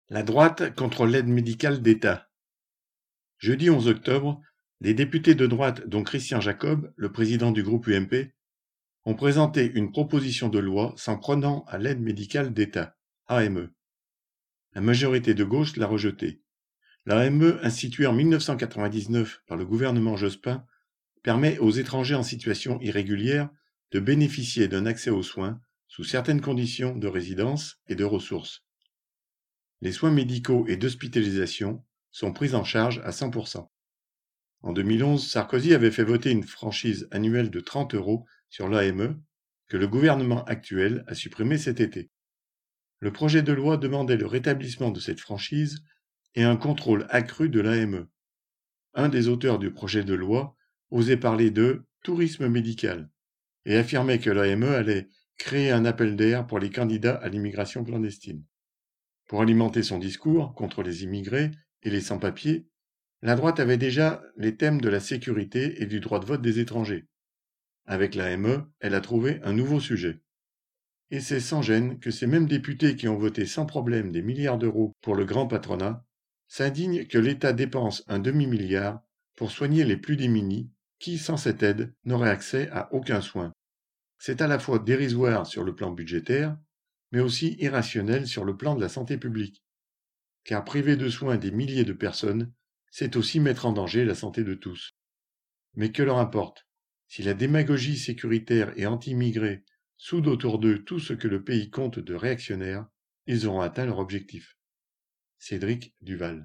La droite contre l'aide médicale d'État. Jeudi 11 octobre, des députés de droite, dont Christian Jacob, le président du groupe UMP, ont présenté une proposition de loi s'en prenant à l'aide médicale d'État, AME. La majorité de gauche l'a rejetée. L'AME, instituée en 1999 par le gouvernement Jospin, permet aux étrangers en situation irrégulière de bénéficier d'un accès aux soins sous certaines conditions de résidence et de ressources. Les soins médicaux et d'hospitalisation sont pris en charge à 100%. En 2011, Sarkozy avait fait voter une franchise annuelle de 30 € sur l'AME que le gouvernement actuel a supprimé cet été. Le projet de loi demandait le rétablissement de cette franchise et un contrôle accru de l'AME. Un des auteurs du projet de loi osait parler de tourisme médical et affirmait que l'AME allait créer un appel d'air pour les candidats à l'immigration clandestine. Pour alimenter son discours contre les immigrés et les sans-papiers, la droite avait déjà les thèmes de la sécurité et du droit de vote des étrangers. Avec l'AME, elle a trouvé un nouveau sujet. Et c'est sans gêne que ces mêmes députés qui ont voté sans problème des milliards d'euros pour le grand patronat s'indignent que l'État dépense un demi-milliard pour soigner les plus démunis qui, sans cette aide, n'auraient accès à aucun soin. C'est à la fois dérisoire sur le plan budgétaire, mais aussi irrationnel sur le plan de la santé publique. Car priver de soins des milliers de personnes, c'est aussi mettre en danger la santé de tous. Mais que leur importe, si la démagogie sécuritaire et anti-immigrés soude autour d'eux tout ce que le pays compte de réactionnaires, ils auront atteint leur objectif. Cédric Duval.